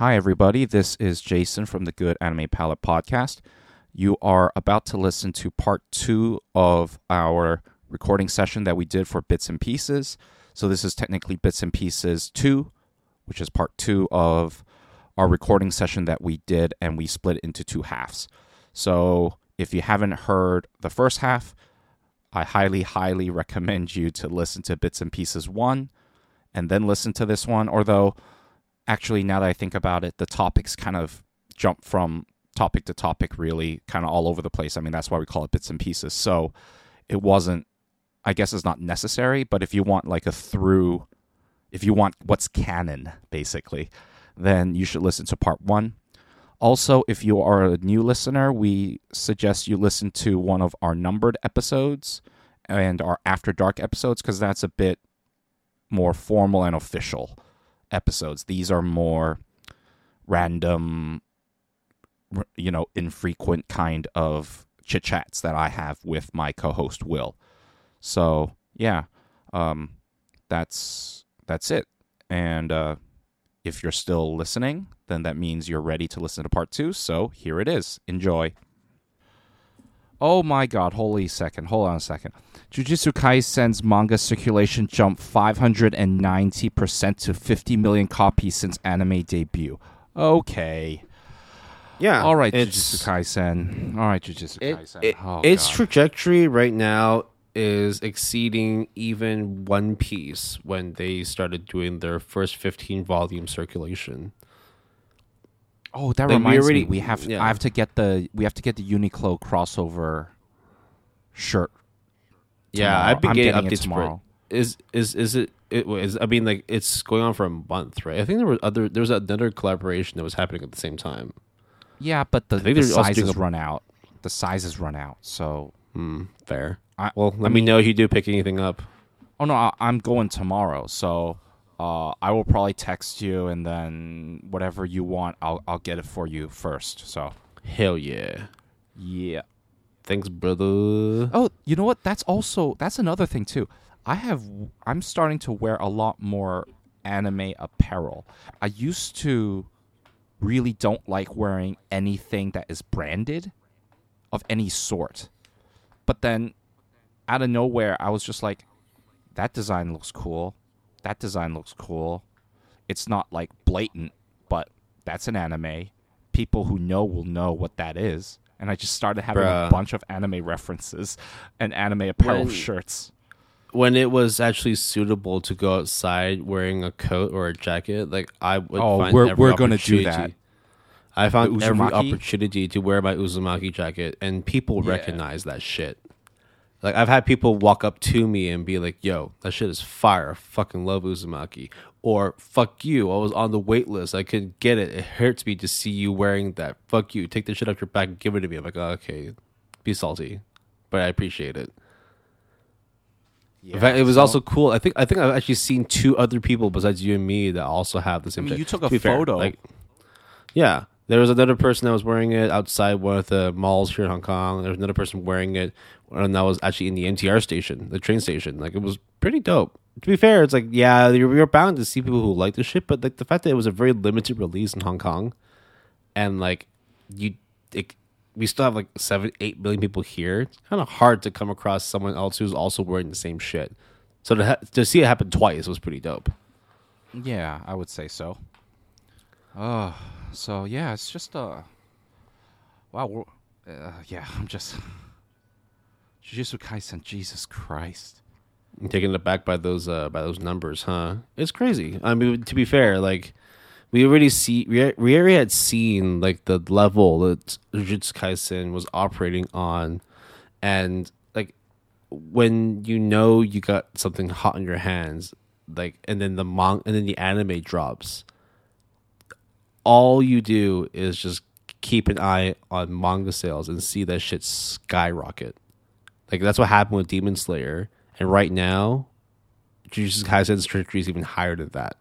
Hi, everybody. This is Jason from the Good Anime Palette podcast. You are about to listen to part 2 of our recording session that we did for Bits and Pieces. So this is technically Bits and Pieces 2, which is part 2 of our recording session that we did, and we split into 2 halves. So if you haven't heard the first half, I highly recommend you to listen to Bits and Pieces 1 and then listen to this one, although actually, now that I think about it, the topics kind of jump from topic to topic, really, kind of all over the place. I mean, that's why we call it Bits and Pieces. So it wasn't, I guess it's not necessary, but if you want like if you want what's canon, basically, then you should listen to part 1. Also, if you are a new listener, we suggest you listen to one of our numbered episodes and our After Dark episodes, because that's a bit more formal and official episodes. These are more random, infrequent kind of chit-chats that I have with my co-host Will. So yeah, that's it. And if you're still listening, then that means you're ready to listen to part 2. So here it is. Enjoy. Oh my god, hold on a second. Jujutsu Kaisen's manga circulation jumped 590% to 50 million copies since anime debut. Okay. Yeah. All right, Jujutsu Kaisen. Its trajectory right now is exceeding even One Piece when they started doing their first 15-volume circulation. Oh, that reminds me. I have to get the Uniqlo crossover shirt. Yeah, I've been getting updates tomorrow. Is it? I mean, like, it's going on for a month, right? I think there was another collaboration that was happening at the same time. Yeah, but the sizes run out. The sizes run out. So fair. Let me know if you do pick anything up. Oh no, I'm going tomorrow. So I will probably text you, and then whatever you want, I'll get it for you first. So hell yeah. Thanks, brother. Oh, you know what? That's another thing too. I'm starting to wear a lot more anime apparel. I used to really don't like wearing anything that is branded of any sort. But then out of nowhere, I was just like, that design looks cool. That design looks cool. It's not like blatant, but that's an anime. People who know will know what that is. And I just started having a bunch of anime references and anime apparel shirts. When it was actually suitable to go outside wearing a coat or a jacket, like, I would find we're going to do that. I found every opportunity to wear my Uzumaki jacket, and people recognize that shit. Like, I've had people walk up to me and be like, yo, that shit is fire. I fucking love Uzumaki. Or, fuck you, I was on the wait list. I couldn't get it. It hurts me to see you wearing that. Fuck you. Take the shit off your back and give it to me. I'm like, oh, okay, be salty. But I appreciate it. Yeah, in fact, it was also cool. I think I've actually seen 2 other people besides you and me that also have the same thing. You took a photo. Yeah. There was another person that was wearing it outside one of the malls here in Hong Kong. There was another person wearing it, and that was actually in the NTR station, the train station. Like, it was pretty dope. To be fair, it's like, yeah, you're bound to see people who like the shit, but like the fact that it was a very limited release in Hong Kong, and like we still have like 7-8 million people here. It's kind of hard to come across someone else who's also wearing the same shit. So to see it happen twice was pretty dope. Yeah, I would say so. So yeah, it's just wow. I'm just Jujutsu Kaisen. Jesus Christ! I'm taken aback by those numbers, huh? It's crazy. I mean, to be fair, like, we already had seen like the level that Jujutsu Kaisen was operating on, and like, when you got something hot in your hands, like, and then the anime drops. All you do is just keep an eye on manga sales and see that shit skyrocket. Like, that's what happened with Demon Slayer. And right now, Jujutsu Kaisen's trajectory is even higher than that.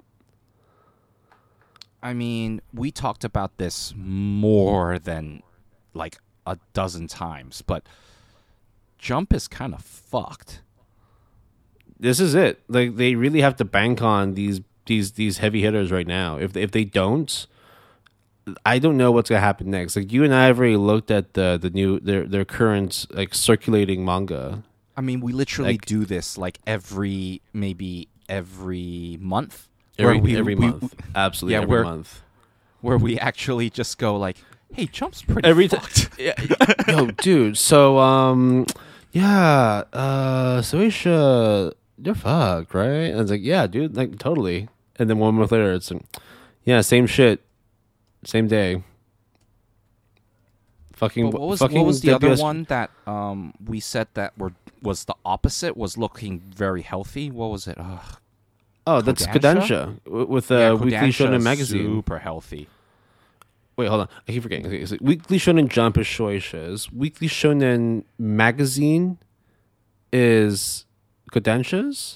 I mean, we talked about this more than like a dozen times, but Jump is kind of fucked. This is it. Like, they really have to bank on these heavy hitters right now. If they don't, I don't know what's gonna happen next. Like you and I have already looked at the new their current like circulating manga. I mean, we literally Like do this like maybe every month. every month, absolutely yeah, every month. where we actually just go like, "Hey, Jump's pretty Every fucked." Yo, dude. So yeah, Soisha, you're fucked, right? And it's like, yeah, dude, like totally. And then 1 month later, it's like, yeah, same shit, same day. Fucking, But what fucking was the other WS one that we said that was the opposite, was looking very healthy? What was it? Oh, that's Kodansha? Kodansha with Yeah, Weekly Kodansha Shonen is magazine. super healthy. Wait, hold on. I keep forgetting. Okay, so Weekly Shonen Jump is Shueisha's. Weekly Shonen magazine is Kodansha's.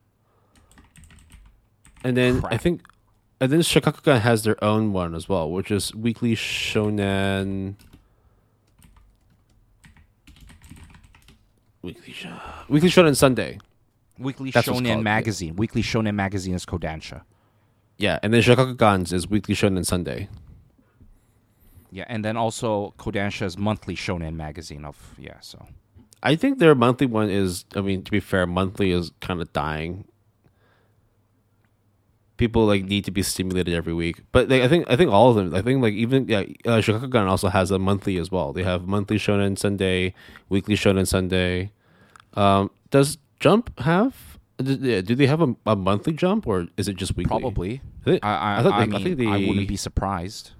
And then Crap. I think, and then Shikakukan has their own one as well, which is Weekly Shonen. Weekly Shonen Sunday. Weekly That's what's Shonen called, magazine. Weekly Shonen magazine is Kodansha. Yeah, and then Shikakukan's is Weekly Shonen Sunday. Yeah, and then also Kodansha's monthly Shonen magazine so. I think their monthly one is. I mean, to be fair, monthly is kind of dying. People like need to be stimulated every week, but like, I think all of them. I think like even Shikakukan also has a monthly as well. They have monthly Shonen Sunday, weekly Shonen Sunday. Does Jump have? Do they have a monthly Jump, or is it just weekly? Probably. I wouldn't be surprised.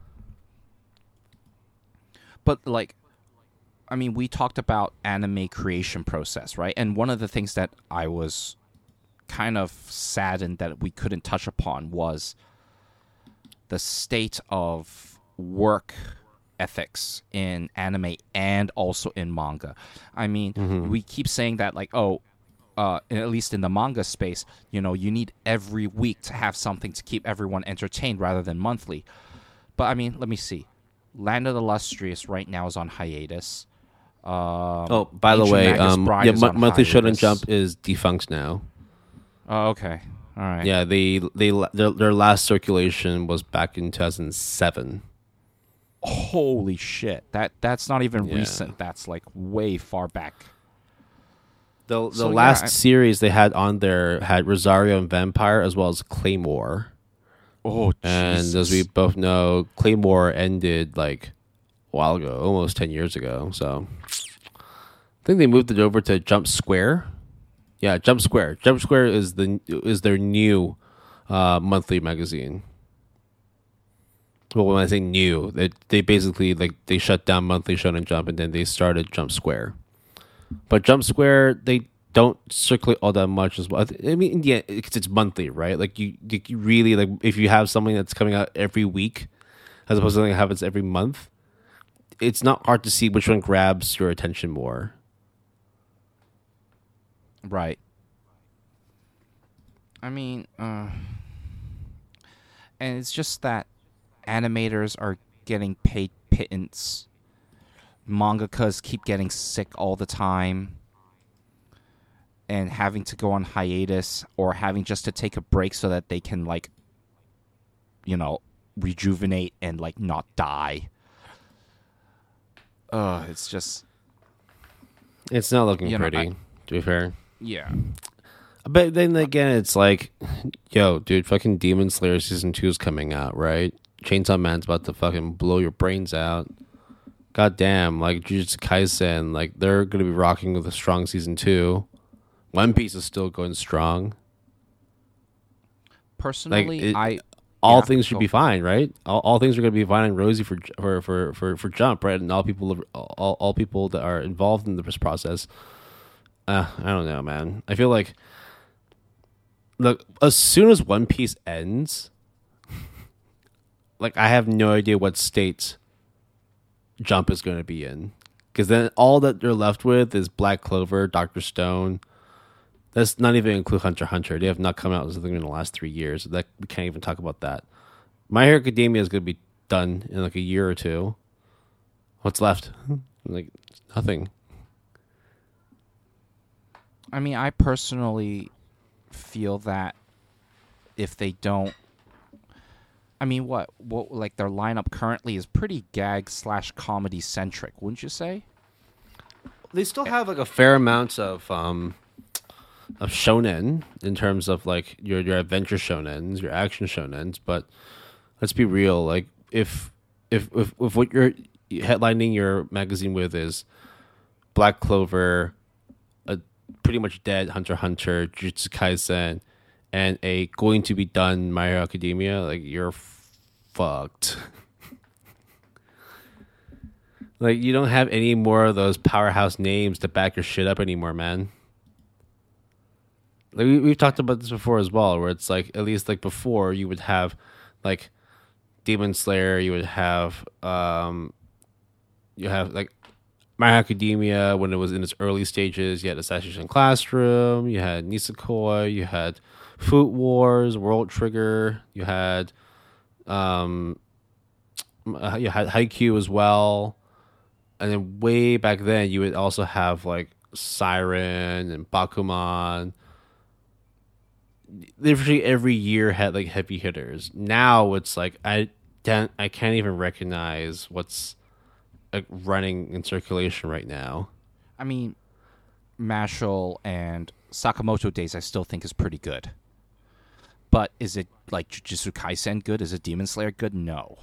But like, I mean, we talked about anime creation process, right? And one of the things that I was kind of saddened that we couldn't touch upon was the state of work ethics in anime and also in manga. I mean, we keep saying that like, at least in the manga space, you need every week to have something to keep everyone entertained rather than monthly. But I mean, let me see. Land of the Illustrious right now is on hiatus. By the Ancient way, Magus Bride is on monthly Shonen hiatus. Jump is defunct now. Oh, okay. All right. Yeah, their last circulation was back in 2007. Holy shit. That's not even Yeah. recent. That's like way far back. The So, last yeah, series they had on there had Rosario and Vampire as well as Claymore. Oh, And Jesus. as we both know, Claymore ended like a while ago, almost 10 years ago. So I think they moved it over to Jump Square. Yeah, Jump Square. Jump Square is their new monthly magazine. Well, when I say new, they basically like they shut down monthly Shonen Jump and then they started Jump Square. But Jump Square, they don't circulate all that much as well. I mean, yeah, because it's monthly, right? Like you really like if you have something that's coming out every week, as opposed to something that happens every month, it's not hard to see which one grabs your attention more. Right. I mean, and it's just that animators are getting paid pittance. Mangakas keep getting sick all the time and having to go on hiatus or having just to take a break so that they can like rejuvenate and like not die. It's just It's not looking You know, pretty, to be fair. yeah. But then again, it's like, yo, dude, fucking Demon Slayer Season 2 is coming out, right? Chainsaw Man's about to fucking blow your brains out. God damn, like Jujutsu Kaisen, like they're gonna be rocking with a strong Season 2. One Piece is still going strong. Personally, All things should be fine, right? All things are gonna be fine and rosy for Jump, right? And all people that are involved in this process. I don't know, man. I feel like, look, as soon as One Piece ends, like I have no idea what state Jump is going to be in, because then all that they're left with is Black Clover, Doctor Stone. That's not even include Hunter x Hunter. They have not come out with something in the last 3 years. That we can't even talk about that. My Hero Academia is going to be done in like a year or two. What's left? Like nothing. I mean, I personally feel that if they don't I mean, what like their lineup currently is pretty gag / comedy centric, wouldn't you say? They still have like a fair amount of shonen in terms of like your adventure shonens, your action shonens. But let's be real, like if what you're headlining your magazine with is Black Clover, a pretty much dead Hunter x Hunter, Jujutsu Kaisen, and a going to be done My Hero Academia, like you're fucked. Like you don't have any more of those powerhouse names to back your shit up anymore, man. Like we've talked about this before as well, where it's like at least like before you would have like Demon Slayer, you have like My Hero Academia when it was in its early stages. You had Assassination Classroom, you had Nisekoi, you had Food Wars, World Trigger, you had Haikyuu as well, and then way back then you would also have like Siren and Bakuman. Literally every year had like heavy hitters. Now it's like I can't even recognize what's like running in circulation right now. I mean, Mashal and Sakamoto Days I still think is pretty good. But is it like Jujutsu Kaisen good? Is it Demon Slayer good? No.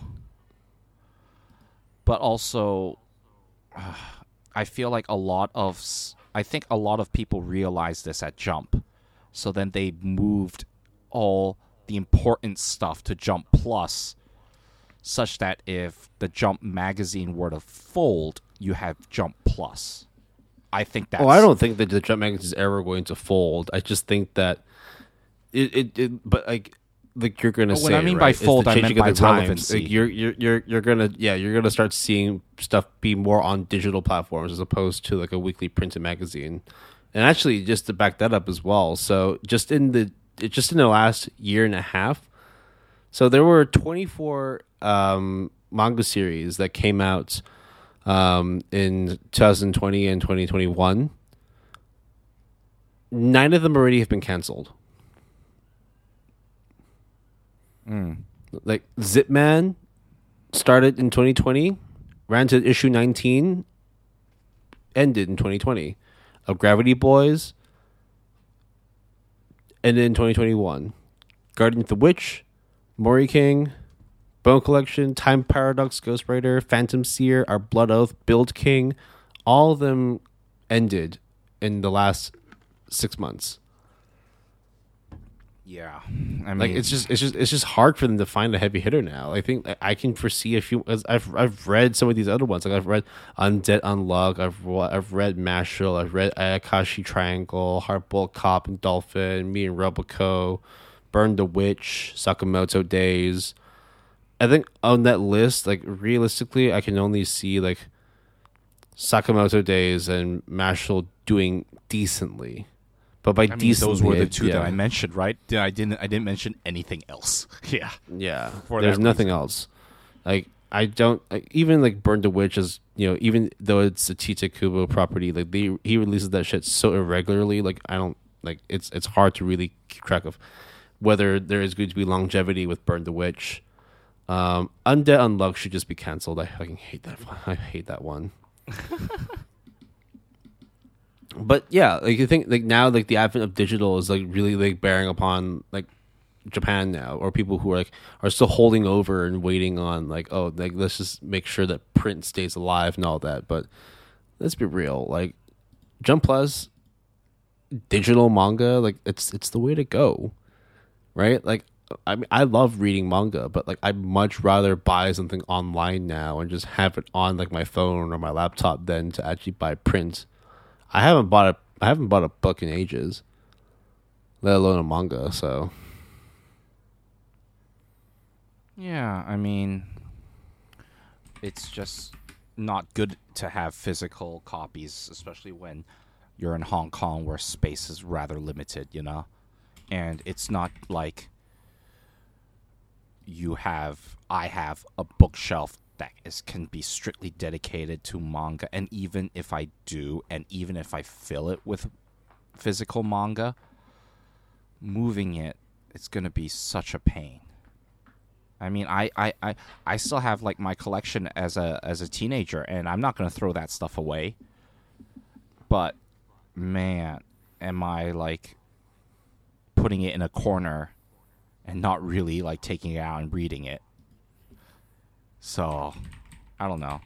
But also, I feel like I think a lot of people realized this at Jump. So then they moved all the important stuff to Jump Plus, such that if the Jump magazine were to fold, you have Jump Plus. I think that's... Oh, I don't think that the Jump magazine is ever going to fold. I just think that but like you're gonna say, what I mean right, by fold, I meant by relevancy. Like you're gonna start seeing stuff be more on digital platforms as opposed to like a weekly printed magazine. And actually, just to back that up as well, so just in the last year and a half, so there were 24 manga series that came out in 2020 and 2021. 9 of them already have been canceled. Like Zip Man started in 2020, ran to issue 19, ended in 2020. Of Gravity Boys ended in 2021. Guardian of the Witch, Mori King, Bone Collection, Time Paradox, Ghost Rider, Phantom Seer, Our Blood Oath, Build King, all of them ended in the last 6 months. Yeah, I mean, Like it's just hard for them to find a heavy hitter now. I think I can foresee a few. I've read some of these other ones. Like I've read Undead Unluck. I've read Mashal. I've read Ayakashi Triangle, Heartbolt Cop and Dolphin, Me and Roboco, Burn the Witch, Sakamoto Days. I think on that list, like realistically, I can only see like Sakamoto Days and Mashal doing decently. But by decently, those were the two that I mentioned, right? I didn't mention anything else. Yeah, yeah. There's nothing else. Like I don't even like Burn the Witch is, even though it's a Tite Kubo property, like he releases that shit so irregularly. Like I don't like it's hard to really keep track of whether there is going to be longevity with Burn the Witch. Undead Unluck should just be canceled. I fucking hate that one. I hate that one. But yeah, like I think like now like the advent of digital is like really like bearing upon like Japan now, or people who are still holding over and waiting on like, oh, like let's just make sure that print stays alive and all that. But let's be real, like Jump Plus digital manga, like it's the way to go, right? Like I mean, I love reading manga, but like I'd much rather buy something online now and just have it on like my phone or my laptop than to actually buy print. I haven't bought a book in ages, let alone a manga. So yeah, I mean, it's just not good to have physical copies, especially when you're in Hong Kong where space is rather limited, and it's not like I have a bookshelf that can be strictly dedicated to manga, and even if I do, and even if I fill it with physical manga, moving it's going to be such a pain. I mean, I still have like my collection as a teenager, and I'm not gonna throw that stuff away. But man, am I like putting it in a corner and not really like taking it out and reading it. So, I don't know.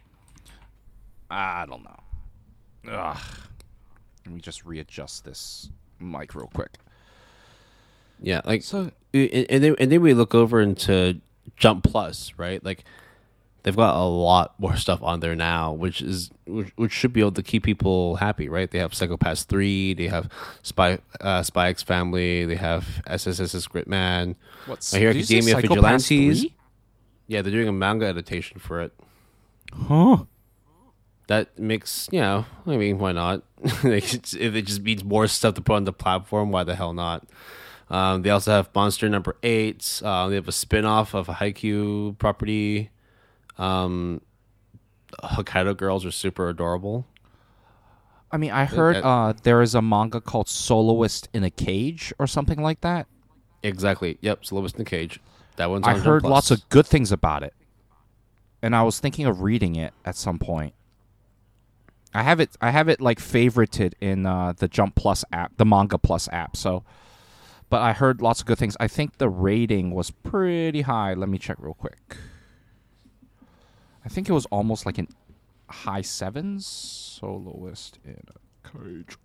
Ugh. Let me just readjust this mic real quick. Yeah, like So, and then we look over into Jump Plus, right? Like they've got a lot more stuff on there now, which should be able to keep people happy, right? They have Psychopaths 3, they have Spy X Family, they have SSS's Gritman, what's My Hero did you say Academia Psychopaths Vigilantes. 3? Yeah, they're doing a manga adaptation for it. Huh? That makes, I mean, why not? Like, if it just means more stuff to put on the platform, why the hell not? They also have Monster Number 8. They have a spin-off of a Haikyuu property. Hokkaido Girls are super adorable. I mean, I heard there is a manga called Soloist in a Cage or something like that. Exactly. Yep, Soloist in the Cage. That one's on I Jump heard Plus. lots of good things about it, and I was thinking of reading it at some point. I have it like favorited in the Jump Plus app, the Manga Plus app. So, but I heard lots of good things. I think the rating was pretty high. Let me check real quick. I think it was almost like in high sevens. Soloist in a Cage.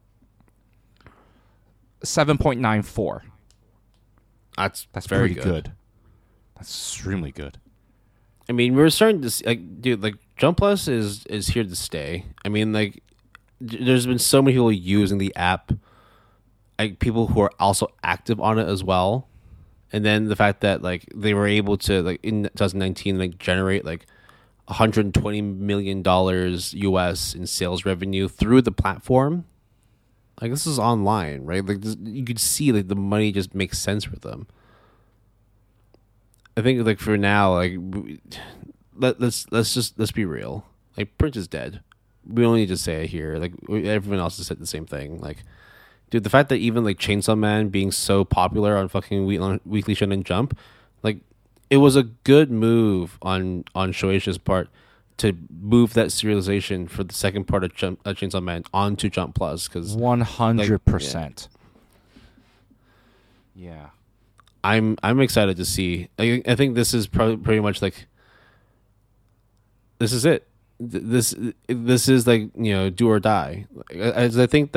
7.94. That's pretty very good. That's extremely good. I mean, we're starting to see, like, dude, like Jump Plus is here to stay. I mean, like, there's been so many people using the app, like people who are also active on it as well, and then the fact that like they were able to like in 2019 like generate like $120 million US in sales revenue through the platform. Like this is online, right? Like you could see like the money just makes sense for them. I think like for now, like let's be real. Like print is dead. We don't need to say it here. Like everyone else has said the same thing. Like, dude, the fact that even like Chainsaw Man being so popular on fucking Weekly Shonen Jump, like it was a good move on Shueisha's part to move that serialization for the second part of Chainsaw Man onto Jump Plus because 100%. Yeah. I'm excited to see. I think this is probably pretty much like this is it. This is like do or die. As I think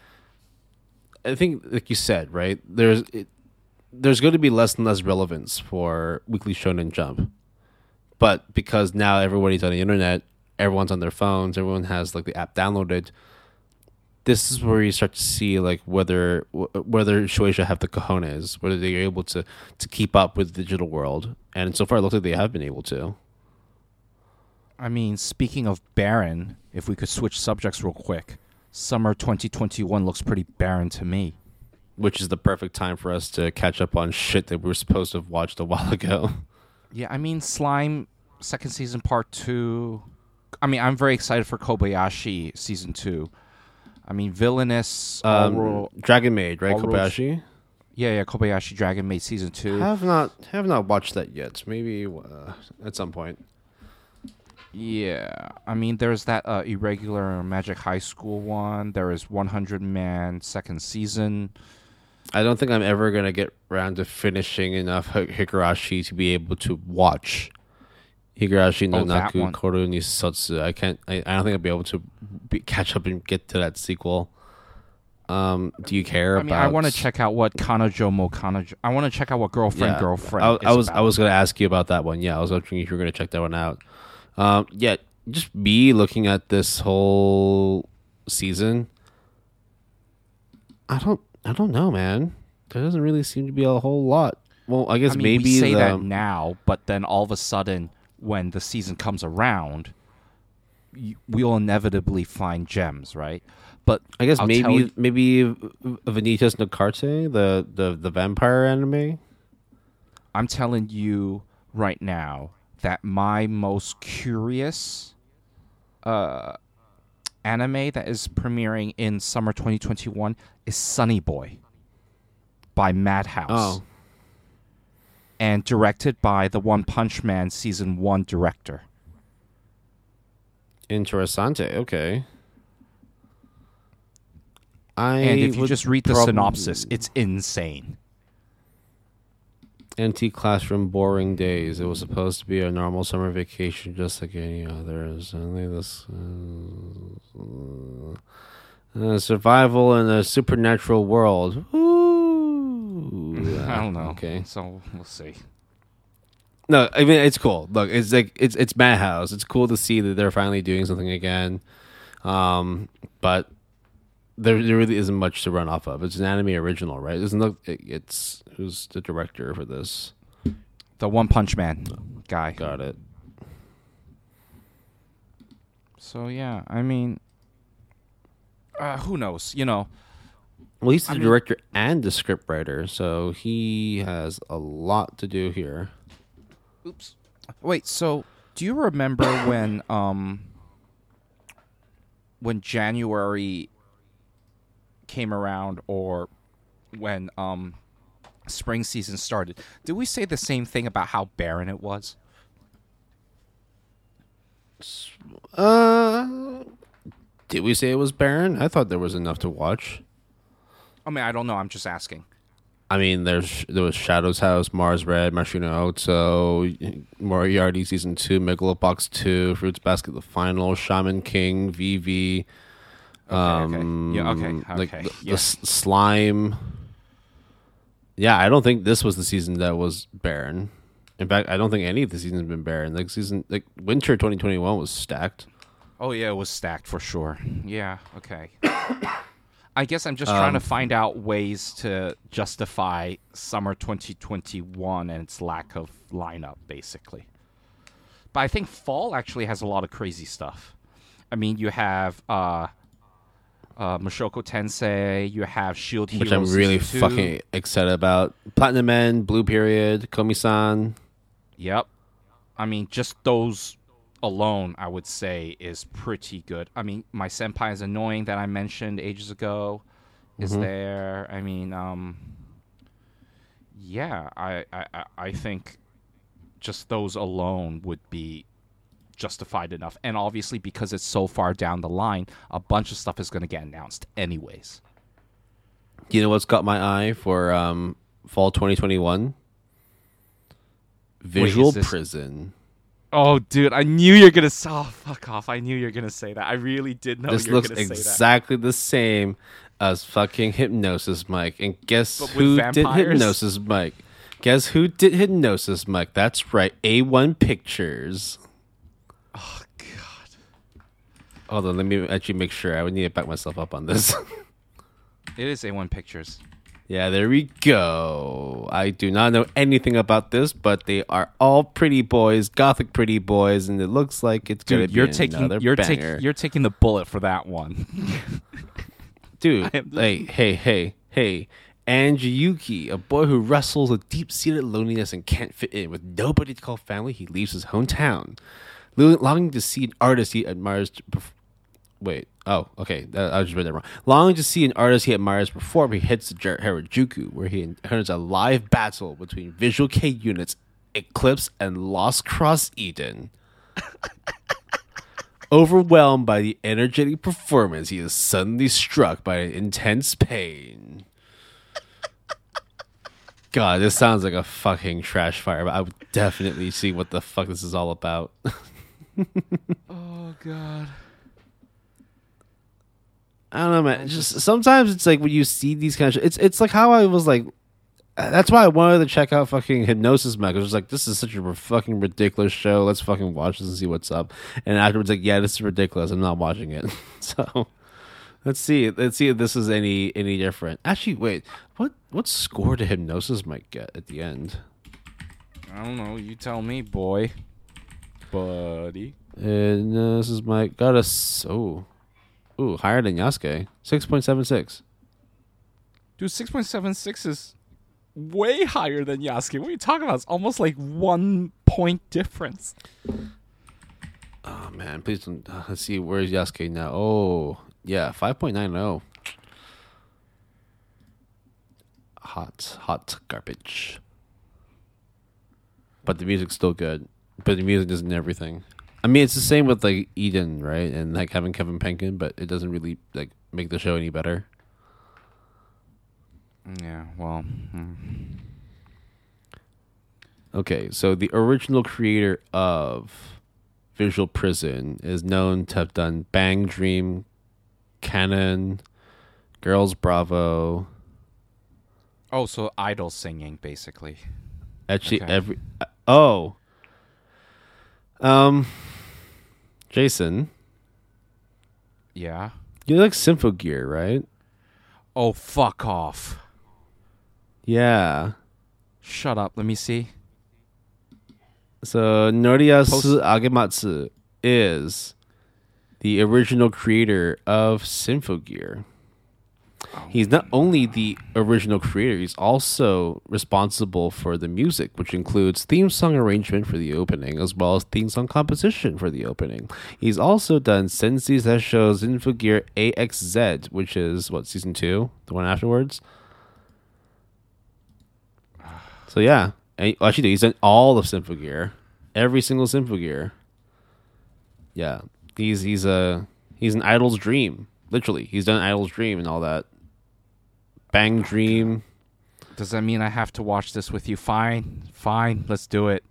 like you said, right? There's going to be less and less relevance for Weekly Shonen Jump, but because now everybody's on the internet, everyone's on their phones, everyone has like the app downloaded. This is where you start to see like whether Shueisha have the cojones, whether they're able to keep up with the digital world, and so far it looks like they have been able to. I mean, speaking of barren, if we could switch subjects real quick, summer 2021 looks pretty barren to me. Which is the perfect time for us to catch up on shit that we were supposed to have watched a while ago. Yeah, I mean, Slime second season part 2. I mean, I'm very excited for Kobayashi season 2. I mean, Villainous, Dragon Maid, right? Kobayashi. Yeah, Kobayashi Dragon Maid season 2. Have not watched that yet. Maybe at some point. Yeah, I mean, there's that Irregular Magic High School one. There is 100 Man second season. I don't think I'm ever gonna get around to finishing enough Higurashi to be able to watch Higurashi no Naku Koru ni Sotsu. I don't think I'll be able to catch up and get to that sequel. Do you care about? I want to check out what Kanojo mo Kanojo. I want to check out what Girlfriend. I was going to ask you about that one. Yeah, I was wondering if you were going to check that one out. Yeah, just me looking at this whole season. I don't know, man. There doesn't really seem to be a whole lot. Well, I guess maybe we say that now, but then all of a sudden, when the season comes around, we'll inevitably find gems, right? But I guess maybe Vanitas no Carte, the vampire anime. I'm telling you right now that my most curious anime that is premiering in summer 2021 is Sunny Boy by Madhouse. Oh. and directed by the One Punch Man season 1 director. Interessante. Okay. And if you just read the synopsis, it's insane. Empty classroom, boring days. It was supposed to be a normal summer vacation, just like any others. Only this survival in a supernatural world. Ooh. I don't know. Okay, so we'll see. No, I mean it's cool. Look, it's like it's Madhouse. It's cool to see that they're finally doing something again. But there really isn't much to run off of. It's an anime original, right? It's who's the director for this? The One Punch Man guy. Got it. So yeah, I mean, who knows? You know. Well, he's the director and the scriptwriter, so he has a lot to do here. Oops. Wait, so do you remember when January came around, or when spring season started? Did we say the same thing about how barren it was? Did we say it was barren? I thought there was enough to watch. I mean, I don't know. I'm just asking. I mean, there was Shadow's House, Mars Red, Mashino Otso, Moriarty Season 2, Megalobox 2, Fruits Basket the Final, Shaman King, VV. Okay. Like the slime. Yeah, I don't think this was the season that was barren. In fact, I don't think any of the seasons have been barren. Like winter 2021 was stacked. Oh yeah, it was stacked for sure. Yeah, okay. I guess I'm just trying to find out ways to justify summer 2021 and its lack of lineup, basically. But I think fall actually has a lot of crazy stuff. I mean, you have Mushoku Tensei, you have Shield Hero, which I'm really Season 2. fucking excited about. Platinum Men, Blue Period, Komi-san. Yep. I mean, just those alone, I would say, is pretty good. I mean, My Senpai is Annoying that I mentioned ages ago is there. I mean, yeah, I think just those alone would be justified enough. And obviously, because it's so far down the line, a bunch of stuff is going to get announced anyways. You know what's got my eye for fall 2021? Visual Prison. Oh, dude, I knew you were going to... Oh, fuck off. I knew you were going to say that. I really did know you were going to say that. This looks exactly the same as fucking Hypnosis Mike. And guess but who did Hypnosis Mike? Guess who did Hypnosis Mike? That's right, A1 Pictures. Oh, God. Hold on, let me actually make sure. I would need to back myself up on this. It is A1 Pictures. Yeah, there we go. I do not know anything about this, but they are all pretty boys, gothic pretty boys, and it looks like it's going to be another banger. You're taking the bullet for that one. Dude, hey. Angie Yuki, a boy who wrestles with deep-seated loneliness and can't fit in. With nobody to call family, he leaves his hometown. Longing to see an artist he admires... Wait. Oh, okay. I just read that wrong. Longing to see an artist he admires perform, he heads to Harajuku, where he encounters a live battle between Visual K units, Eclipse, and Lost Cross Eden. Overwhelmed by the energetic performance, he is suddenly struck by an intense pain. God, this sounds like a fucking trash fire, but I would definitely see what the fuck this is all about. Oh, God. I don't know, man. Just sometimes it's like when you see these kind of it's like how I was like, that's why I wanted to check out fucking Hypnosis Mech. I was like, this is such a fucking ridiculous show. Let's fucking watch this and see what's up. And afterwards, like, yeah, this is ridiculous. I'm not watching it. So let's see if this is any different. Actually, wait, what score did Hypnosis Mech get at the end? I don't know. You tell me, boy, buddy. Hypnosis Mech got us higher than Yasuke, 6.76. Dude, 6.76 is way higher than Yasuke. What are you talking about? It's almost like 1 point difference. Oh, man. Please don't. Let's see. Where's Yasuke now? Oh, yeah. 5.90. Hot garbage. but the music's still good. But the music isn't everything. I mean, it's the same with like Eden, right? And like having Kevin Penkin, but it doesn't really like make the show any better. Yeah, well. Okay, so the original creator of Visual Prison is known to have done Bang Dream, Canon, Girls Bravo. Oh, so idol singing, basically. Actually, Okay. Jason, Yeah. you like Symphogear, right? Oh, fuck off. Yeah. Shut up. Let me see. So Noriyasu Agematsu is the original creator of Symphogear. He's not only the original creator, he's also responsible for the music, which includes theme song arrangement for the opening, as well as theme song composition for the opening. He's also done Sensei Sesho's Symphogear AXZ, which is, season 2? The one afterwards? So yeah. And, actually, he's done all of Symphogear. Every single Symphogear. Yeah. He's an idol's dream. Literally. He's done Idol's Dream and all that. Bang Dream. Does that mean I have to watch this with you? Fine. Fine. Let's do it.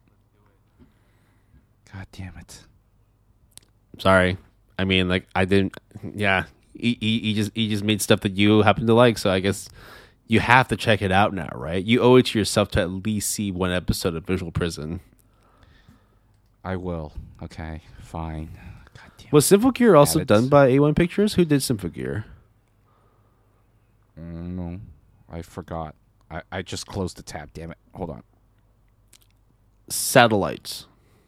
God damn it. Sorry. I mean, like, I didn't. Yeah. He just made stuff that you happen to like, so I guess you have to check it out now, right? You owe it to yourself to at least see one episode of Visual Prison. I will. Okay. Fine. God damn it. Was Symphogear also Added. done by A1 Pictures? Who did Symphogear? No. I forgot. I just closed the tab. Damn it. Hold on. Satellites.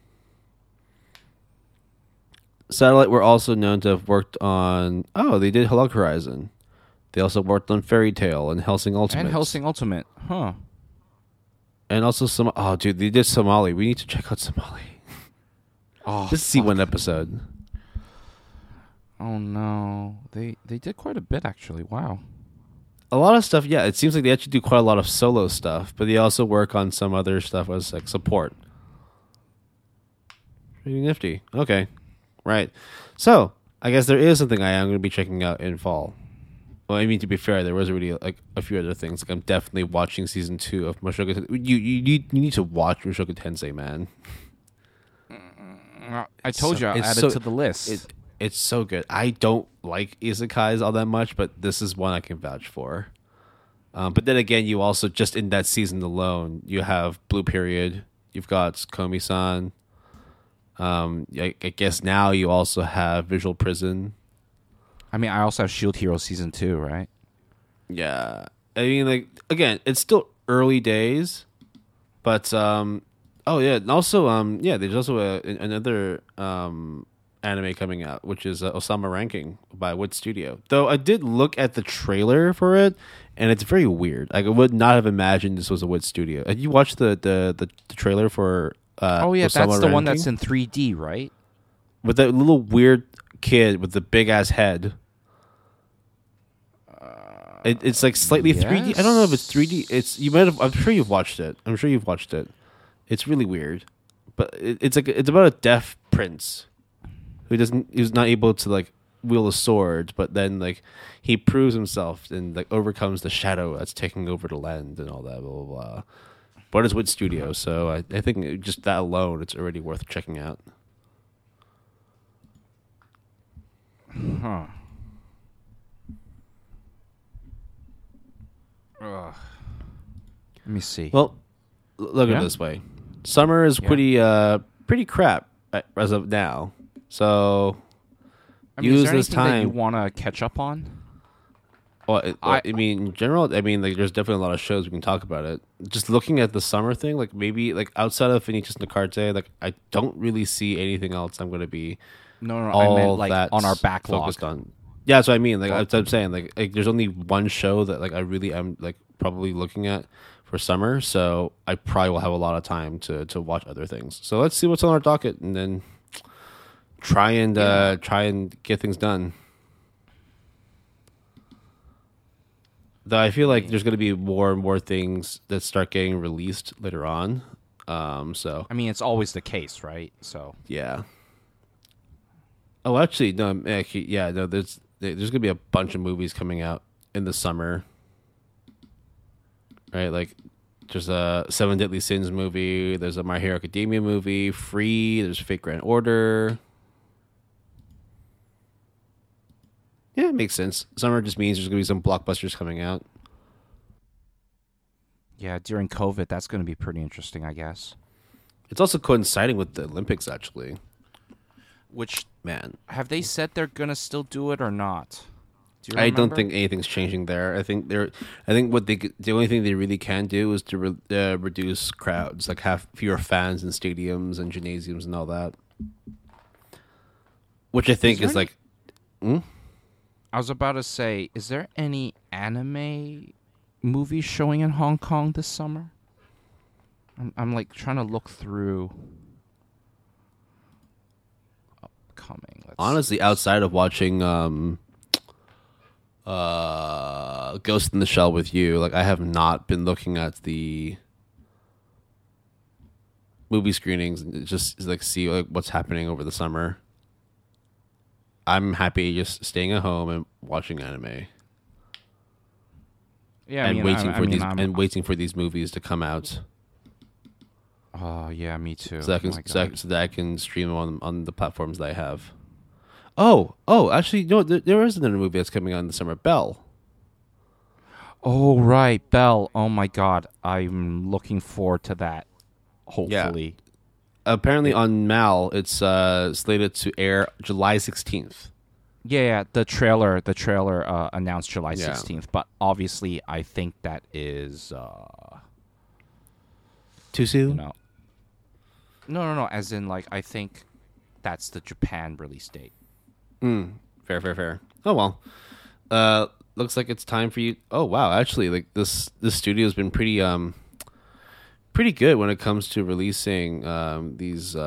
Satellite were also known to have worked on. Oh, they did Hello Horizon. They also worked on Fairy Tail and Helsing Ultimate. And Helsing Ultimate. Huh. And also some. Oh, dude, they did Somali. We need to check out Somali. Oh, Just see fuck. one episode. Oh no. They did quite a bit actually. Wow. A lot of stuff, yeah. It seems like they actually do quite a lot of solo stuff, but they also work on some other stuff as like support. Pretty nifty. Okay, right. So I guess there is something I am going to be checking out in fall. Well, I mean, to be fair, there was already like a few other things. Like I'm definitely watching season 2 of Mushoku. You need to watch Mushoku Tensei, man. I told you I added to the list. It's so good. I don't like isekais all that much, but this is one I can vouch for. But then again, you also, just in that season alone, you have Blue Period. You've got Komi-san. I guess now you also have Visual Prison. I mean, I also have Shield Hero season 2, right? Yeah. I mean, like, again, it's still early days, but, oh yeah. And also, yeah, there's also another, anime coming out, which is Osama Ranking by Wood Studio. Though I did look at the trailer for it, and it's very weird. Like, I would not have imagined this was a Wood Studio. Have you watched the trailer for Oh yeah, Osama that's the one Ranking? that's in 3D, right? With that little weird kid with the big ass head. It's like slightly 3D. I don't know if it's 3D. It's you might have. I'm sure you've watched it. It's really weird, but it's about a deaf prince who's not able to like wield a sword, but then like he proves himself and like overcomes the shadow that's taking over the land and all that blah blah blah. But it's Wood Studio, so I think just that alone, it's already worth checking out. Huh. Ugh. Let me see. Well, look at Yeah? it this way: summer is Yeah. pretty crap as of now. So I mean, is use there this anything that you time. want to catch up on? Well, I mean, in general, I mean, like, there's definitely a lot of shows we can talk about it. Just looking at the summer thing, like, maybe, like, outside of Phoenix Nicarte, like, I don't really see anything else I'm going to be No, I all meant like that on our backlog. focused on. Yeah, that's what I mean. Like, that's what I'm saying. Like, there's only one show that, like, I really am, like, probably looking at for summer, so I probably will have a lot of time to watch other things. So let's see what's on our docket, and then try and get things done. Though I feel like there's going to be more and more things that start getting released later on. So I mean, it's always the case, right? So yeah. Oh, actually, no. Actually, yeah, no. There's gonna be a bunch of movies coming out in the summer, right? Like, there's a Seven Deadly Sins movie. There's a My Hero Academia movie. Free. There's Fate Grand Order. Yeah, it makes sense. Summer just means there's gonna be some blockbusters coming out. yeah, during COVID, that's going to be pretty interesting, I guess. It's also coinciding with the Olympics, actually. Which Man, have they said they're going to still do it or not? Do you I don't remember? think anything's changing there. I think the only thing they really can do is to reduce crowds, like have fewer fans in stadiums and gymnasiums and all that. Which I think there is any- like, I was about to say, is there any anime movies showing in Hong Kong this summer? I'm like trying to look through upcoming. honestly, outside of watching Ghost in the Shell with you, like I have not been looking at the movie screenings and just like see like what's happening over the summer. I'm happy just staying at home and watching anime. Yeah, And I'm waiting for these movies to come out Oh yeah, me too. so that I can Oh my God. so that I can stream them on the platforms that I have. Actually, you know what? There is another movie that's coming out in the summer. Belle. Oh right, Belle. Oh my God, I'm looking forward to that. Hopefully. Apparently on Mal, it's slated to air July 16th. Yeah, the trailer announced July Yeah. 16th, but obviously I think that is Too soon? No, as in like I think that's the Japan release date. Fair. Oh well. Looks like it's time for you. Oh wow, actually, like this studio's been pretty good when it comes to releasing these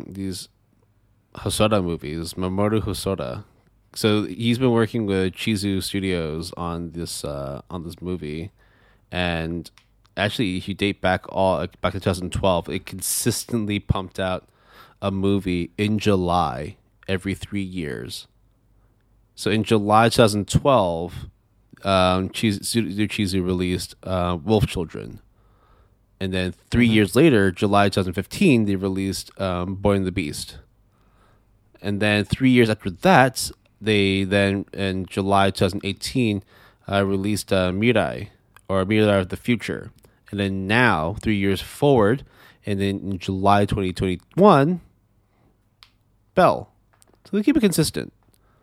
Hosoda movies, Mamoru Hosoda. So he's been working with Chizu Studios on this movie, and actually, if you date back to 2012, it consistently pumped out a movie in July every 3 years. So in July 2012, Chizu released Wolf Children. And then 3 years later, July 2015, they released Boy and the Beast. And then 3 years after that, they then, in July 2018, released Mirai, or Mirai of the Future. And then now, 3 years forward, and then in July 2021, Belle. So they keep it consistent.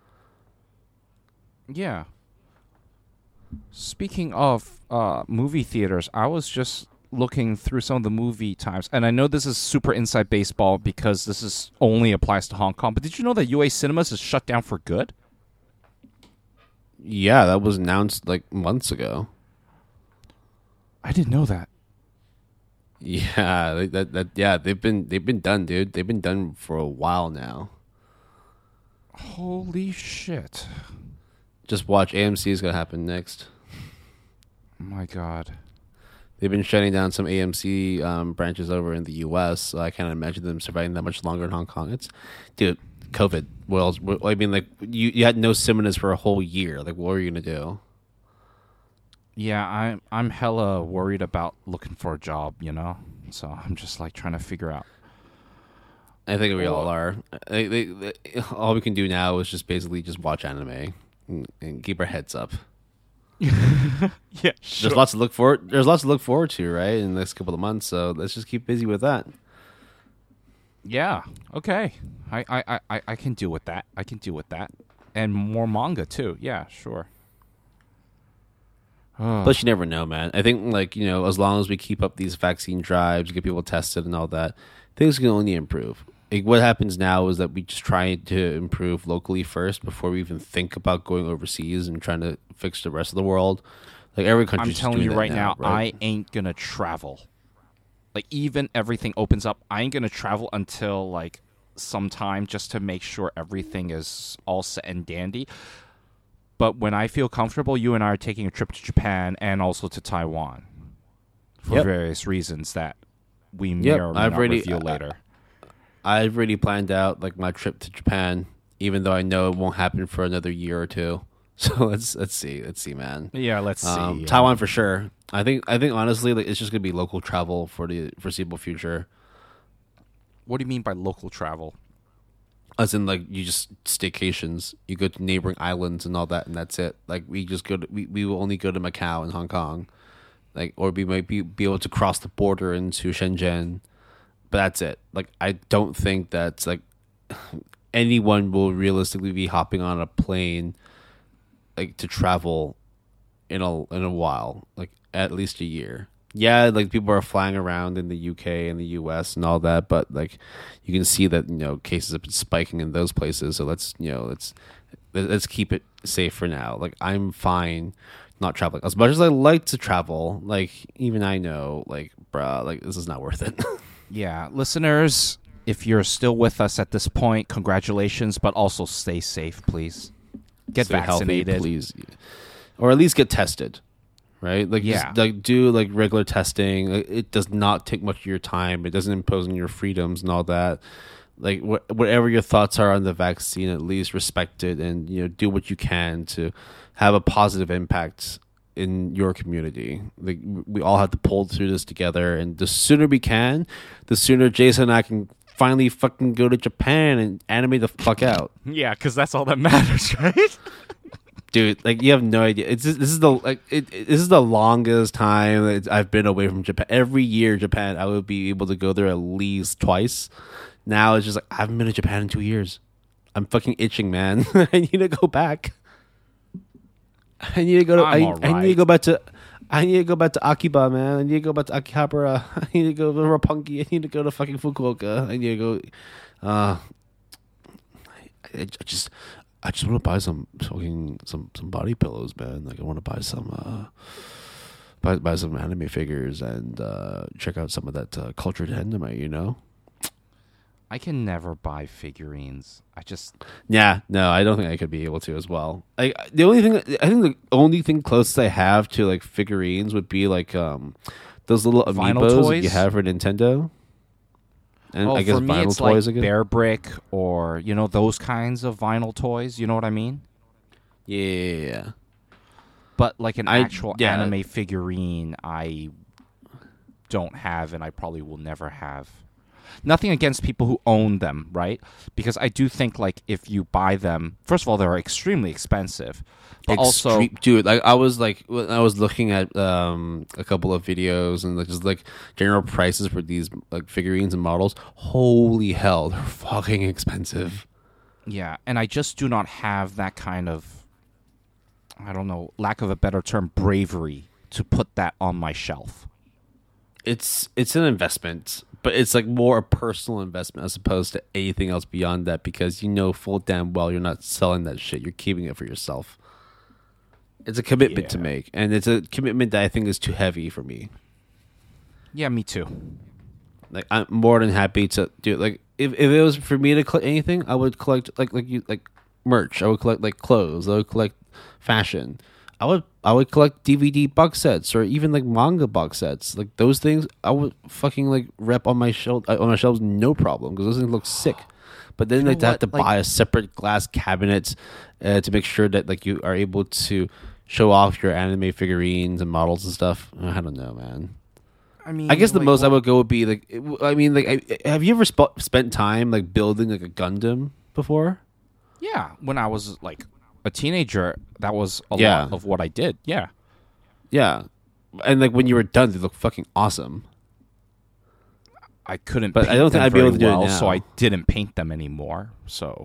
Yeah. Speaking of movie theaters, I was just looking through some of the movie times, and I know this is super inside baseball because this is only applies to Hong Kong. But did you know that UA Cinemas is shut down for good? Yeah, that was announced like months ago. I didn't know that. Yeah, they've been done, dude. They've been done for a while now. Holy shit! Just watch. AMC is gonna happen next. Oh my God. They've been shutting down some AMC branches over in the U.S., so I can't imagine them surviving that much longer in Hong Kong. Dude, COVID. I mean, like, you had no cinemas for a whole year. Like, what were you gonna do? Yeah, I'm hella worried about looking for a job, you know? So I'm just like trying to figure out. I think we all are. All we can do now is just basically just watch anime and keep our heads up. Yeah, There's lots to look forward. There's lots to look forward to, right, in the next couple of months. So let's just keep busy with that. Yeah. Okay. I can deal with that. I can deal with that. And more manga too. Yeah, sure. Plus, you never know, man. I think, like, as long as we keep up these vaccine drives, get people tested and all that, things can only improve. Like, what happens now is that we just try to improve locally first before we even think about going overseas and trying to fix the rest of the world. Like, every country. I'm telling you right now, I ain't gonna travel. Like, even everything opens up, I ain't gonna travel until like sometime just to make sure everything is all set and dandy. But when I feel comfortable, you and I are taking a trip to Japan and also to Taiwan for Yep. various reasons that we may Yep, or may I've not already reveal later. I've already planned out like my trip to Japan, even though I know it won't happen for another year or two. So let's see, man. Yeah, let's see. Taiwan for sure. I think honestly, like it's just gonna be local travel for the foreseeable future. What do you mean by local travel? As in, like, you just staycations. You go to neighboring islands and all that, and that's it. Like, we just go to we will only go to Macau and Hong Kong, like, or we might be able to cross the border into Shenzhen, but that's it. Like, I don't think that's like anyone will realistically be hopping on a plane like to travel in a while, like at least a year. Yeah, like people are flying around in the UK and the US and all that, but like you can see that cases have been spiking in those places. So let's keep it safe for now. Like I'm fine not traveling as much as I like to travel. Like even I know, like bruh, like this is not worth it. Yeah, listeners, if you're still with us at this point, congratulations, but also stay safe, please. Get Stay vaccinated, healthy, please, or at least get tested. Right, like yeah, just, like do like regular testing. It does not take much of your time. It doesn't impose on your freedoms and all that. Like whatever your thoughts are on the vaccine, at least respect it and do what you can to have a positive impact in your community. Like we all have to pull through this together, and the sooner we can, the sooner Jason and I can finally fucking go to Japan and animate the fuck out. yeah, because that's all that matters, right? Dude, like you have no idea. This is the longest time that I've been away from Japan. Every year, Japan, I would be able to go there at least twice. Now it's just like I haven't been to Japan in 2 years. I'm fucking itching, man. I need to go back. I need to go to. I need to go back to. I need to go back to Akiba, man. I need to go back to Akihabara. I need to go to Roppongi. I need to go to fucking Fukuoka. I need to go. I just want to buy some body pillows, man. Like I want to buy some buy some anime figures and check out some of that cultured anime. I can never buy figurines. I don't think I could be able to as well. The only thing closest I have to like figurines would be like those little amiibos that you have for Nintendo. And I guess for me, vinyl it's toys like again. Bear Brick or those kinds of vinyl toys. You know what I mean? Yeah. But like an actual anime figurine, I don't have, and I probably will never have. Nothing against people who own them, right? Because I do think like if you buy them, first of all, they're extremely expensive. But also, dude, like I was looking at a couple of videos and just like general prices for these like figurines and models. Holy hell, they're fucking expensive. Yeah, and I just do not have that kind of, I don't know, lack of a better term, bravery to put that on my shelf. It's an investment, but it's like more a personal investment as opposed to anything else beyond that, because full damn well you're not selling that shit. You're keeping it for yourself. It's a commitment to make, and it's a commitment that I think is too heavy for me. Yeah, me too. Like I'm more than happy to do it. Like if it was for me to collect anything, I would collect like merch. I would collect like clothes. I would collect fashion. I would collect DVD box sets or even like manga box sets. Like those things, I would fucking like rep on my shelves, no problem, because those things look sick. But then like to have to buy a separate glass cabinet to make sure that like you are able to show off your anime figurines and models and stuff. I don't know, man. I mean, I guess the most I would go would be like, have you ever spent time like building like a Gundam before? Yeah, when I was like a teenager, that was a lot of what I did. Yeah. Yeah. And like when you were done, they look fucking awesome. I couldn't but paint I don't think them I'd be able to very do it well, now. so I didn't paint them anymore. So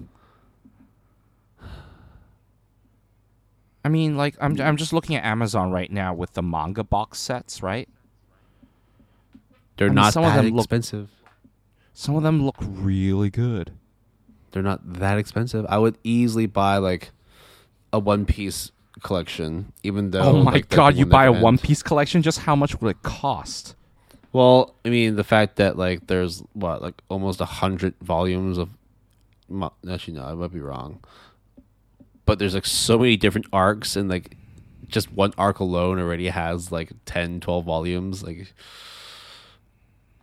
I mean, like I'm just looking at Amazon right now with the manga box sets, right? They're not that expensive. Some of them look really good. They're not that expensive. I would easily buy like a One Piece collection, even though. Oh my god! You buy a One Piece collection? Just how much would it cost? Well, I mean, the fact that like there's like almost 100 volumes of. Actually, no, I might be wrong. But there's like so many different arcs, and like just one arc alone already has like 10, 12 volumes. Like,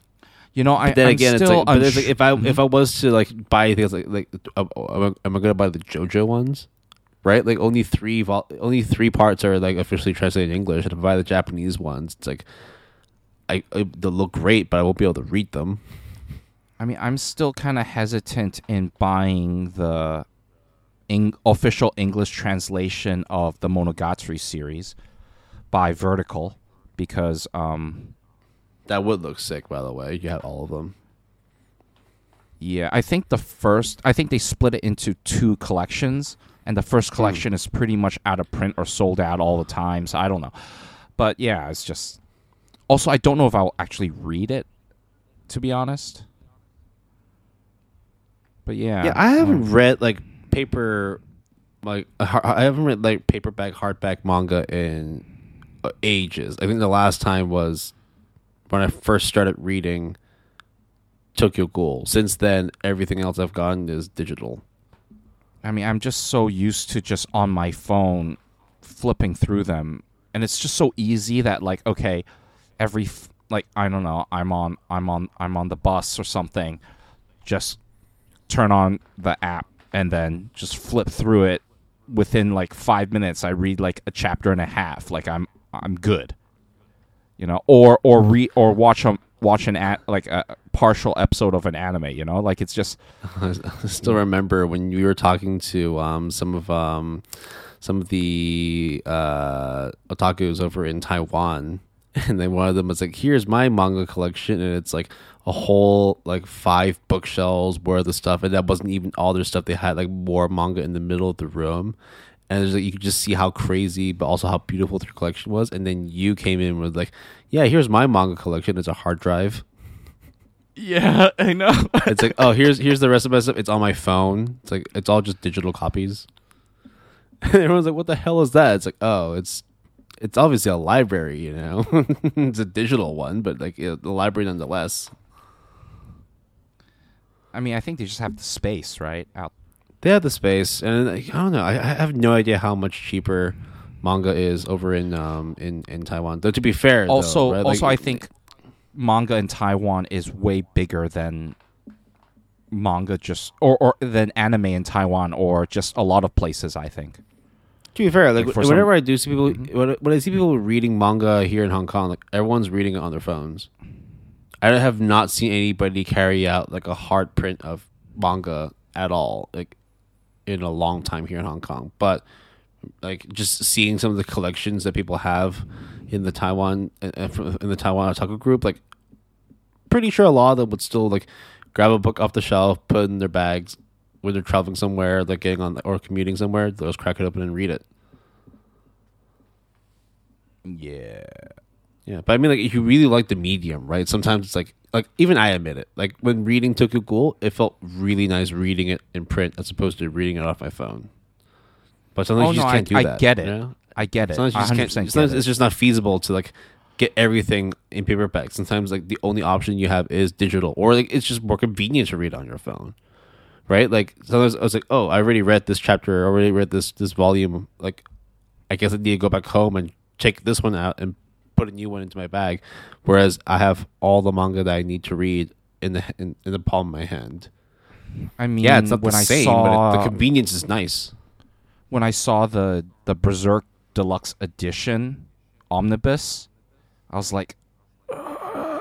You know, But then I'm again, it's still like, but it's like unsure. if I was to like buy things am I gonna buy the JoJo ones? Right, like only only three parts are like officially translated in English, and if I buy the Japanese ones, it's like they'll look great, but I won't be able to read them. I mean, I'm still kind of hesitant in buying the official English translation of the Monogatari series by Vertical because That would look sick, by the way. You have all of them. yeah, I think they split it into two collections, and the first collection is pretty much out of print or sold out all the time, so I don't know. But yeah, it's just also I don't know if I'll actually read it, to be honest. But yeah, I haven't read like paper, I haven't read like paperback, hardback manga in ages. I think the last time was when I first started reading Tokyo Ghoul. Since then, everything else I've gotten is digital. I mean, I'm just so used to just on my phone flipping through them, and it's just so easy that like okay, I don't know, I'm on the bus or something, just turn on the app and then just flip through it. Within like 5 minutes, I read like a chapter and a half. Like I'm good, you know, or watch like a partial episode of an anime, you know, like it's just. I still remember when you were talking to some of the otakus over in Taiwan, and then one of them was like, "Here's my manga collection," and it's like a whole like 5 bookshelves worth of stuff, and that wasn't even all their stuff. They had like more manga in the middle of the room, and there's like you could just see how crazy, but also how beautiful their collection was. And then you came in with like, "Yeah, here's my manga collection. It's a hard drive." Yeah, I know. It's like, oh, here's the rest of my stuff. It's on my phone. It's like it's all just digital copies. And everyone's like, "What the hell is that?" It's like, oh, it's obviously a library, you know. It's a digital one, but like the library nonetheless. I mean, I think they just have the space, right? Out. They have the space, and like, I don't know. I have no idea how much cheaper manga is over in Taiwan. Though to be fair, Also, though, right? I think manga in Taiwan is way bigger than manga just or than anime in Taiwan or just a lot of places. I think. To be fair, like Like for whenever some- I do see people, when I see people reading manga here in Hong Kong, like everyone's reading it on their phones. I have not seen anybody carry out like a hard print of manga at all, like in a long time here in Hong Kong. But like just seeing some of the collections that people have in the Taiwan otaku group, like pretty sure a lot of them would still like grab a book off the shelf, put it in their bags when they're traveling somewhere, like getting on or commuting somewhere. They'll just crack it open and read it. Yeah. Yeah, but I mean, like, if you really like the medium, right? Sometimes it's like even I admit it. Like when reading Tokyo Ghoul, it felt really nice reading it in print as opposed to reading it off my phone. But sometimes you just can't do that. I get it. You know? I get it. Sometimes you just 100% can't. get Sometimes it. it's just not feasible to like get everything in paperback. Sometimes like the only option you have is digital, or like it's just more convenient to read on your phone, right? Like sometimes I was like, oh, I already read this chapter, I already read this volume. Like, I guess I need to go back home and take this one out and put a new one into my bag, whereas I have all the manga that I need to read in the palm of my hand. I mean, Yeah, it's not when the I same, saw, but the convenience is nice. when I saw the Berserk Deluxe Edition Omnibus, I was like, I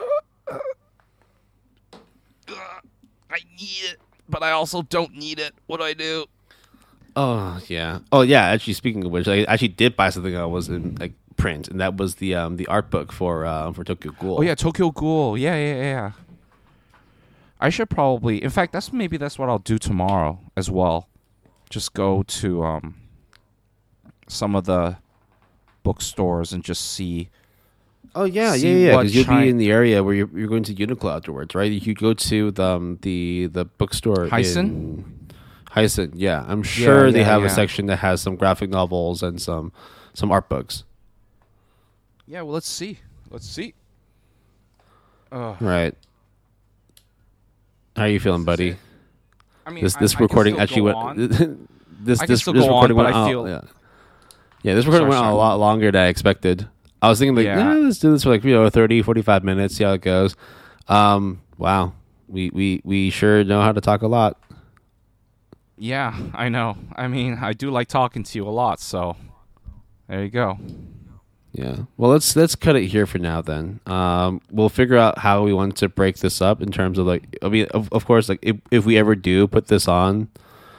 need it, but I also don't need it. What do I do? Oh yeah. Actually, speaking of which, I actually did buy something that was in like print, and that was the art book for Tokyo Ghoul. Oh yeah, Tokyo Ghoul. Yeah. I should probably. In fact, that's what I'll do tomorrow as well. Just go to some of the bookstores and just see. Oh yeah, see what because you'll Chi- be in the area where you're going to Uniqlo afterwards, right? You could go to the bookstore Hyson? in Hyson. Yeah, I'm sure they have a yeah. section that has some graphic novels and some art books. Yeah, well, let's see. Right. How are you feeling, buddy? I mean, This recording actually went. This I can still this go on, recording but went I out. feel- Yeah, this recording went Sorry. on a lot longer than I expected. I was thinking like, Yeah. let's do this for like 30, 45 minutes, see how it goes. Wow. We sure know how to talk a lot. Yeah, I know. I mean, I do like talking to you a lot, so there you go. Yeah. Well, let's cut it here for now then. We'll figure out how we want to break this up in terms of like, I mean, of course, like if we ever do put this on,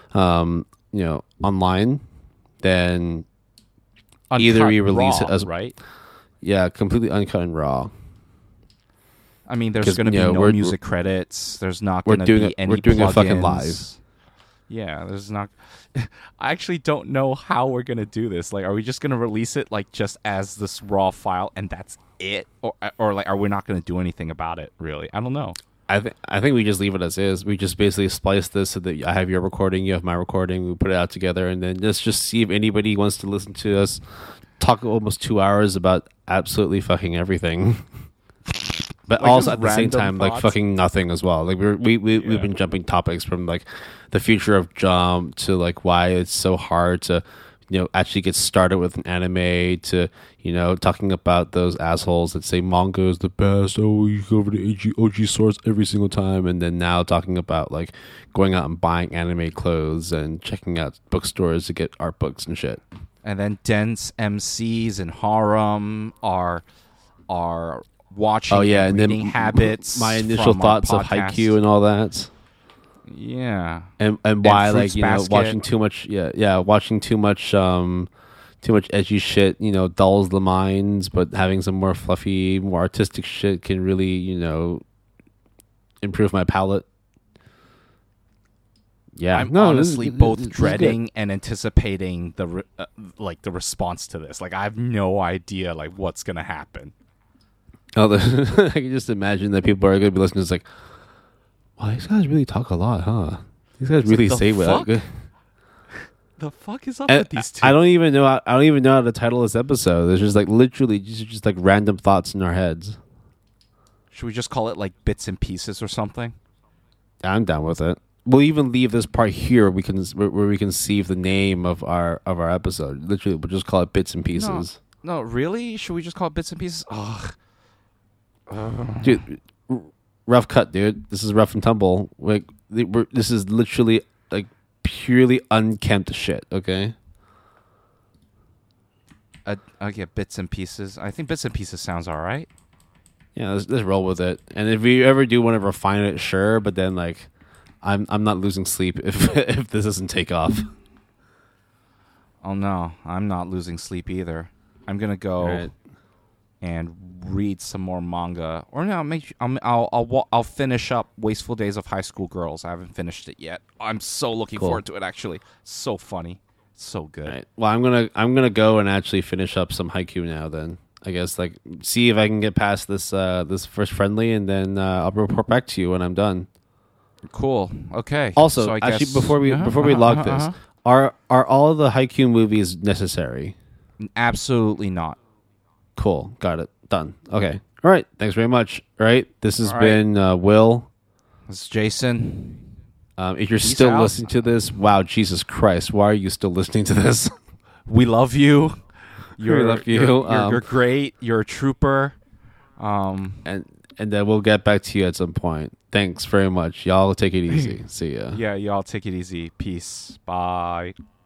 online, then either Uncut we release raw, it as right. yeah, completely uncut and raw. I mean, there's 'Cause, going to be you know, no we're- music credits. There's not we're going to doing be it- any. we're doing it fucking plugins. live. Yeah, there's not. I actually don't know how we're gonna do this. Like, are we just gonna release it like just as this raw file and that's it, or like, are we not gonna do anything about it? Really, I don't know. I think we just leave it as is. We just basically splice this so that I have your recording, you have my recording. We put it out together, and then just see if anybody wants to listen to us talk almost 2 hours about absolutely fucking everything. But Like, also just at the same random time, like thoughts? fucking nothing as well. Like we've Yeah. been jumping topics from like the future of Jump to like why it's so hard to actually get started with an anime to talking about those assholes that say manga is the best. Oh, you go over to OG source every single time, and then now talking about like going out and buying anime clothes and checking out bookstores to get art books and shit. And then dense MCs and harem are watching. Oh yeah, and and reading then habits. my initial from our thoughts of podcast. Haikyuu and all that. Yeah. And why Fruits like Basket. watching too much watching too much edgy shit dulls the minds, but having some more fluffy, more artistic shit can really improve my palate. Yeah, I'm no, honestly this both is good. dreading and anticipating the the response to this. Like, I have no idea like what's gonna happen. Oh, I can just imagine that people are going to be listening. It's like, wow, these guys really talk a lot, huh? These guys really the say what. fuck? The fuck is up And with these two? I don't even know. I don't even know how to title this episode. There's just like literally just like random thoughts in our heads. Should we just call it like bits and pieces or something? I'm down with it. We'll even leave this part here. Where we can see the name of our episode. Literally, we'll just call it bits and pieces. No, really? Should we just call it bits and pieces? Ugh. Dude, rough cut, dude. This is rough and tumble. Like this is literally like purely unkempt shit. Okay. I get bits and pieces. I think bits and pieces sounds all right. Yeah, let's roll with it. And if we ever do want to refine it, sure. But then like, I'm not losing sleep if this doesn't take off. Oh no, I'm not losing sleep either. I'm gonna go Right. and read some more manga, or no, I'll finish up Wasteful Days of High School Girls. I haven't finished it yet. I'm so looking Cool. forward to it. Actually, so funny, so good. Right. Well, I'm gonna go and actually finish up some Haikyuu now. Then I guess like see if I can get past this this first friendly, and then I'll report back to you when I'm done. Cool. Okay. Also, So I actually, guess- before we log this, are all of the Haikyuu movies necessary? Absolutely not. Cool. Got it. Done. Okay. All right. Thanks very much. All right. This has All right. been Will. This is Jason. If you're Peace still out. listening to this, wow, Jesus Christ, why are you still listening to this? We love you. love you. You're great. You're a trooper. and then we'll get back to you at some point. Thanks very much. Y'all take it easy. See ya. Yeah, y'all take it easy. Peace. Bye.